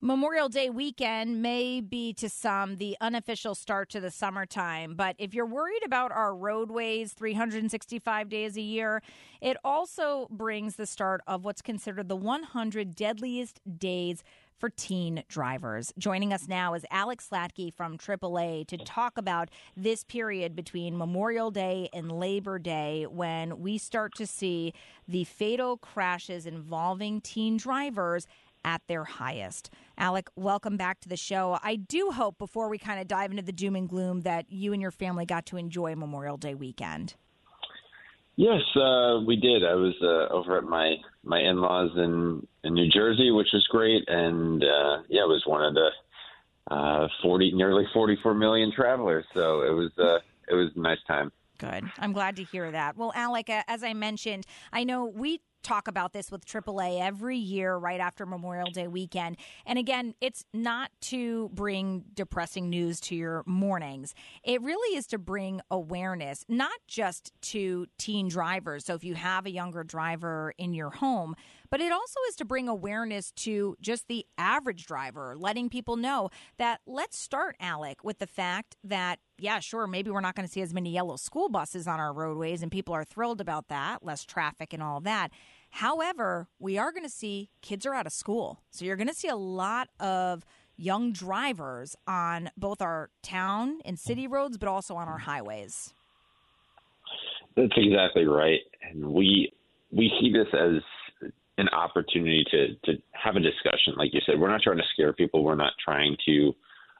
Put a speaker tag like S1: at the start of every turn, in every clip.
S1: Memorial Day weekend may be to some the unofficial start to the summertime, but if you're worried about our roadways 365 days a year, it also brings the start of what's considered the 100 deadliest days for teen drivers. Joining us now is Alex Slatke from AAA to talk about this period between Memorial Day and Labor Day when we start to see the fatal crashes involving teen drivers at their highest. Alec, welcome back to the show. I do hope, before we kind of dive into the doom and gloom, that you and your family got to enjoy Memorial Day weekend.
S2: Yes, we did. I was over at my in-laws in New Jersey, which was great. And, it was one of the nearly 44 million travelers. So it was a nice time.
S1: Good. I'm glad to hear that. Well, Alec, as I mentioned, I know we talk about this with AAA every year right after Memorial Day weekend. And again, it's not to bring depressing news to your mornings. It really is to bring awareness, not just to teen drivers. So if you have a younger driver in your home, but it also is to bring awareness to just the average driver, letting people know that let's start, Alec, with the fact that, yeah, sure, maybe we're not going to see as many yellow school buses on our roadways, and people are thrilled about that, less traffic and all that. However, we are going to see kids are out of school. So you're going to see a lot of young drivers on both our town and city roads, but also on our highways.
S2: That's exactly right. And we see this as an opportunity to have a discussion. Like you said, we're not trying to scare people. We're not trying to,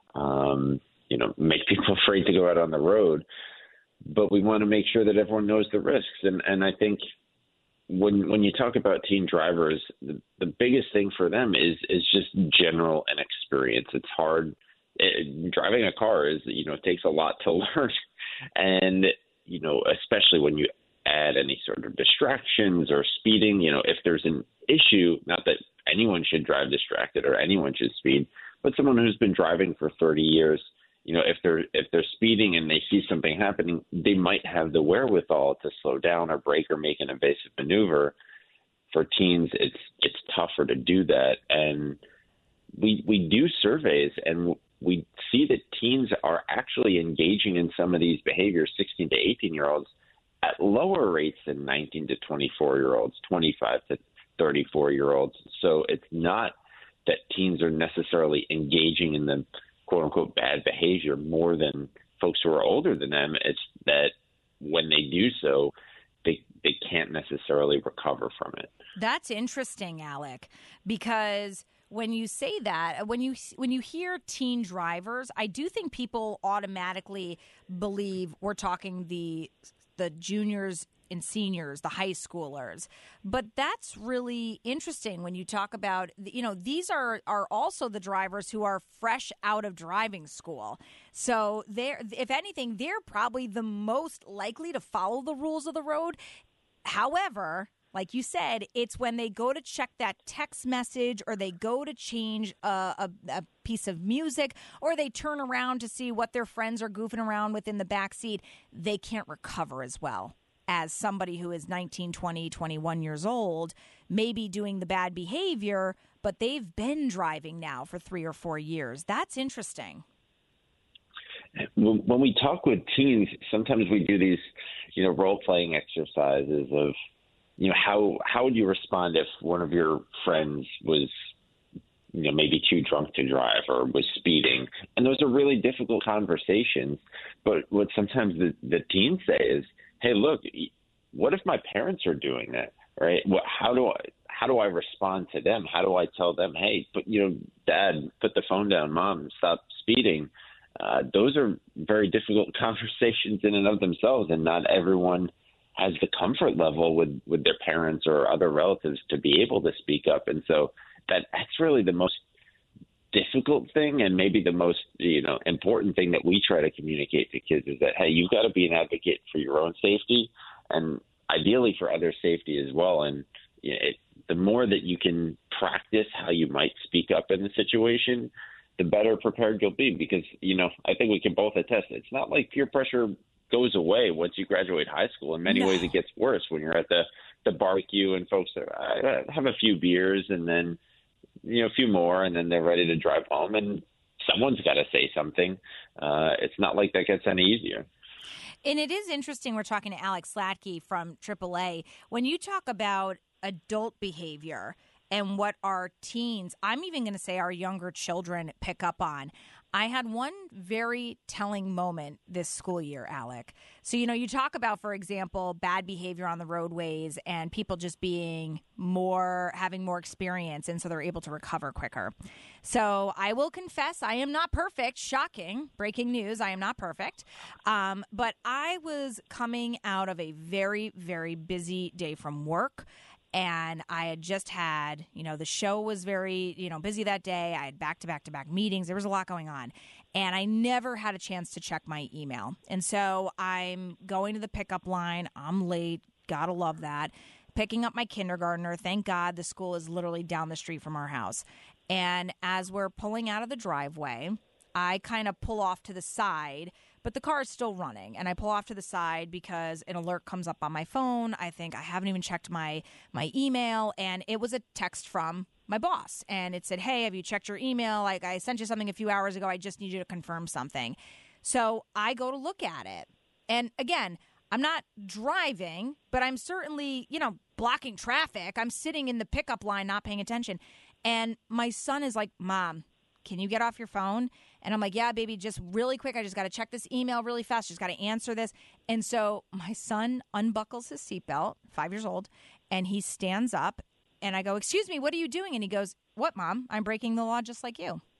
S2: make people afraid to go out on the road. But we want to make sure that everyone knows the risks. And I think when you talk about teen drivers, the biggest thing for them is just general inexperience. It's hard. Driving a car it takes a lot to learn. And, especially when you add any sort of distractions or speeding, if there's an issue, not that anyone should drive distracted or anyone should speed, but someone who's been driving for 30 years, if they're speeding and they see something happening, they might have the wherewithal to slow down or brake or make an evasive maneuver. For teens, it's tougher to do that. And we do surveys, and we see that teens are actually engaging in some of these behaviors, 16 to 18-year-olds, at lower rates than 19 to 24-year-olds, 25 to 34-year-olds. So it's not that teens are necessarily engaging in the quote-unquote bad behavior more than folks who are older than them. It's that when they do so, they can't necessarily recover from it.
S1: That's interesting, Alec, because when you say that, when you hear teen drivers, I do think people automatically believe we're talking the juniors and seniors, the high schoolers. But that's really interesting when you talk about, these are also the drivers who are fresh out of driving school. So if anything, they're probably the most likely to follow the rules of the road. However, like you said, it's when they go to check that text message or they go to change a piece of music or they turn around to see what their friends are goofing around with in the back seat, they can't recover as well as somebody who is 19, 20, 21 years old, maybe doing the bad behavior, but they've been driving now for 3 or 4 years. That's interesting.
S2: When we talk with teens, sometimes we do these, role-playing exercises of, how would you respond if one of your friends was, maybe too drunk to drive or was speeding? And those are really difficult conversations. But what sometimes the teens say is, hey, look, what if my parents are doing that, right? How do I respond to them? How do I tell them, hey, Dad, put the phone down, Mom, stop speeding? Those are very difficult conversations in and of themselves, and not everyone has the comfort level with their parents or other relatives to be able to speak up. And so that's really the most difficult thing, and maybe the most important thing that we try to communicate to kids is that, hey, you've got to be an advocate for your own safety and ideally for other safety as well. And the more that you can practice how you might speak up in the situation, the better prepared you'll be. Because I think we can both attest, it's not like peer pressure goes away once you graduate high school. In many ways, it gets worse when you're at the barbecue and folks have a few beers, and then a few more, and then they're ready to drive home, and someone's got to say something. It's not like that gets any easier.
S1: And it is interesting. We're talking to Alex Slatke from AAA. When you talk about adult behavior and what our teens, I'm even going to say our younger children, pick up on, I had one very telling moment this school year, Alec. So, you talk about, for example, bad behavior on the roadways and people just having more experience, and so they're able to recover quicker. So I will confess, I am not perfect. Shocking. Breaking news. I am not perfect. But I was coming out of a very, very busy day from work. And I had just had, the show was very, busy that day. I had back-to-back meetings. There was a lot going on. And I never had a chance to check my email. And so I'm going to the pickup line. I'm late. Gotta love that. Picking up my kindergartner. Thank God the school is literally down the street from our house. And as we're pulling out of the driveway, I kind of pull off to the side, but the car is still running. And I pull off to the side because an alert comes up on my phone. I think I haven't even checked my email. And it was a text from my boss. And it said, hey, have you checked your email? Like, I sent you something a few hours ago. I just need you to confirm something. So I go to look at it. And again, I'm not driving, but I'm certainly, blocking traffic. I'm sitting in the pickup line, not paying attention. And my son is like, Mom, can you get off your phone? And I'm like, yeah, baby, just really quick. I just got to check this email really fast. Just got to answer this. And so my son unbuckles his seatbelt, 5 years old, and he stands up. And I go, excuse me, what are you doing? And he goes, what, Mom? I'm breaking the law just like you.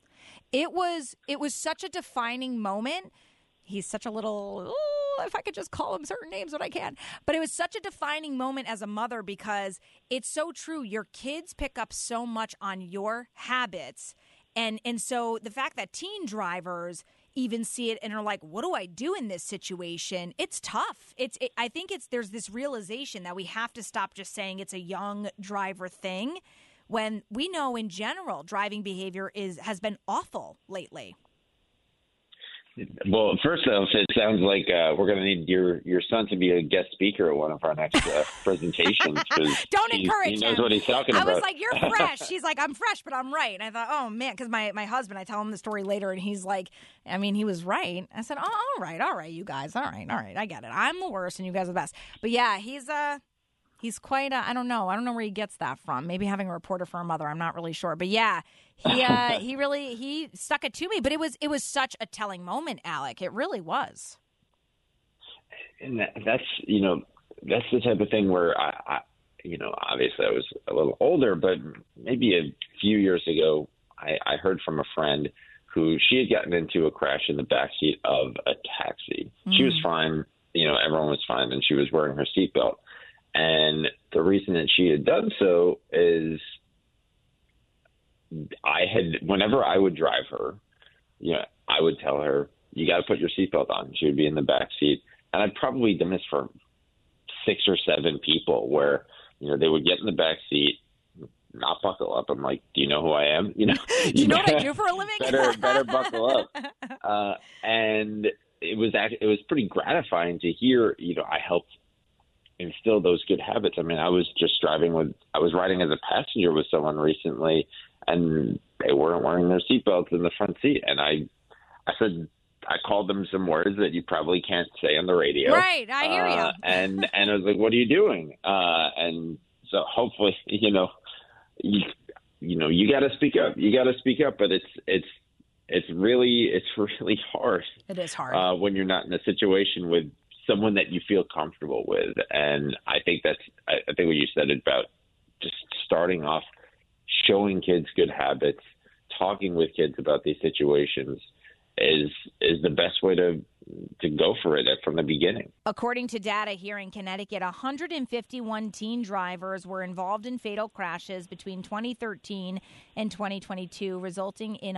S1: It was such a defining moment. He's such a little, if I could just call him certain names, but I can't. But it was such a defining moment as a mother because it's so true. Your kids pick up so much on your habits. And so the fact that teen drivers even see it and are like, what do I do in this situation? It's tough. I think there's this realization that we have to stop just saying it's a young driver thing when we know in general driving behavior has been awful lately.
S2: Well, first off, it sounds like we're going to need your son to be a guest speaker at one of our next presentations.
S1: Don't encourage him.
S2: He knows what he's talking about.
S1: I was like, you're fresh. She's like, I'm fresh, but I'm right. And I thought, oh, man, because my husband, I tell him the story later, and he's like, he was right. I said, oh, all right, you guys. All right, I get it. I'm the worst, and you guys are the best. But, yeah, he's quite I don't know where he gets that from. Maybe having a reporter for a mother. I'm not really sure. But, yeah. He stuck it to me, but it was such a telling moment, Alec. It really was.
S2: And that's the type of thing where I obviously I was a little older, but maybe a few years ago, I heard from a friend who she had gotten into a crash in the backseat of a taxi. She was fine. Everyone was fine, and she was wearing her seatbelt. And the reason that she had done so is whenever I would drive her, I would tell her, you got to put your seatbelt on. She would be in the back seat. And I'd probably done this for 6 or 7 people where, they would get in the back seat, not buckle up. I'm like, do you know who I am?
S1: Do you know what I do for a living?
S2: better buckle up. And it was pretty gratifying to hear, I helped instill those good habits. I was riding as a passenger with someone recently, and they weren't wearing their seatbelts in the front seat. And I said, I called them some words that you probably can't say on the radio.
S1: Right, I hear you.
S2: And I was like, what are you doing? And so hopefully, you got to speak up. You got to speak up, but it's really hard.
S1: It is hard
S2: when you're not in a situation with someone that you feel comfortable with. And I think I think what you said about just starting off, showing kids good habits, talking with kids about these situations is the best way to go for it from the beginning.
S1: According to data here in Connecticut, 151 teen drivers were involved in fatal crashes between 2013 and 2022, resulting in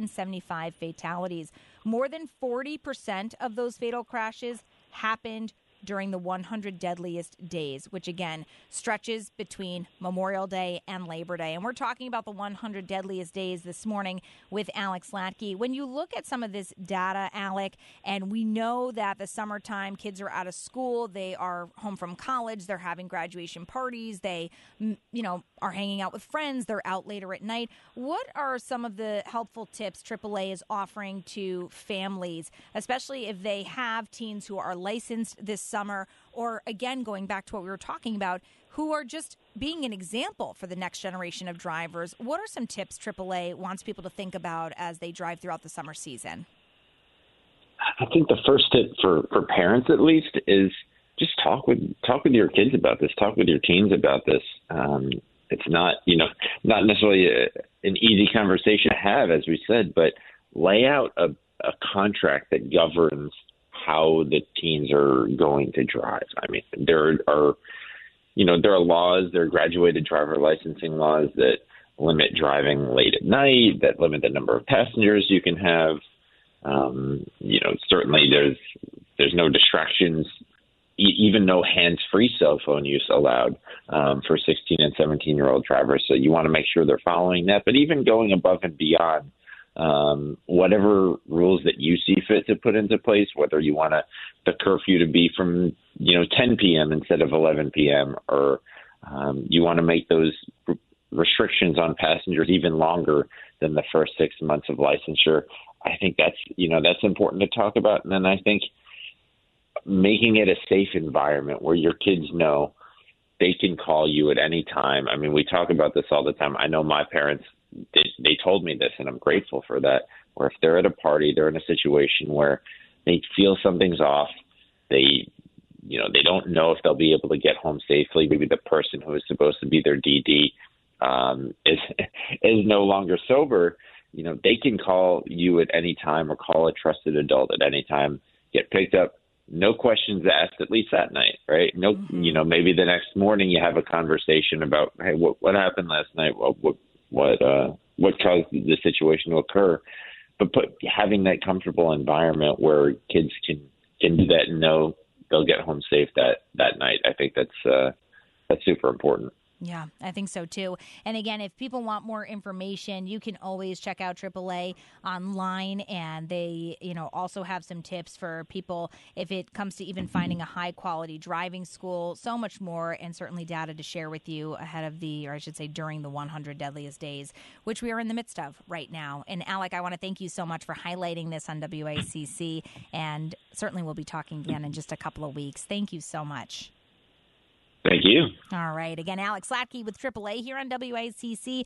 S1: 175 fatalities. More than 40% of those fatal crashes happened during the 100 deadliest days, which again stretches between Memorial Day and Labor Day. And we're talking about the 100 deadliest days this morning with Alec Slatke. When you look at some of this data, Alec, and we know that the summertime kids are out of school, they are home from college, they're having graduation parties, they, are hanging out with friends, they're out later at night. What are some of the helpful tips AAA is offering to families, especially if they have teens who are licensed this summer, or again, going back to what we were talking about, who are just being an example for the next generation of drivers? What are some tips AAA wants people to think about as they drive throughout the summer season?
S2: I think the first tip for parents, at least, is just talk with your kids about this. Talk with your teens about this. It's not necessarily an easy conversation to have, as we said, but lay out a contract that governs how the teens are going to drive. I mean, there are laws, there are graduated driver licensing laws that limit driving late at night, that limit the number of passengers you can have. Certainly there's no distractions, even no hands-free cell phone use allowed for 16 and 17-year-old drivers. So you want to make sure they're following that. But even going above and beyond, whatever rules that you see fit to put into place, whether you want the curfew to be from 10 p.m. instead of 11 p.m., or you want to make those restrictions on passengers even longer than the first 6 months of licensure. I think that's important to talk about. And then I think making it a safe environment where your kids know they can call you at any time. I mean, we talk about this all the time. I know my parents, they told me this, and I'm grateful for that, where if they're at a party, they're in a situation where they feel something's off, they don't know if they'll be able to get home safely. Maybe the person who is supposed to be their DD is no longer sober. They can call you at any time or call a trusted adult at any time, get picked up, no questions asked, at least that night, right? No, maybe the next morning you have a conversation about, hey, what happened last night? What caused the situation to occur? But having that comfortable environment where kids can do that and know they'll get home safe that night, I think that's super important.
S1: Yeah, I think so too. And again, if people want more information, you can always check out AAA online, and they, also have some tips for people if it comes to even finding a high quality driving school, so much more, and certainly data to share with you ahead of during the 100 deadliest days, which we are in the midst of right now. And Alec, I want to thank you so much for highlighting this on WICC, and certainly we'll be talking again in just a couple of weeks. Thank you so much.
S2: Thank you.
S1: All right. Again, Alec Slatke with AAA here on WICC.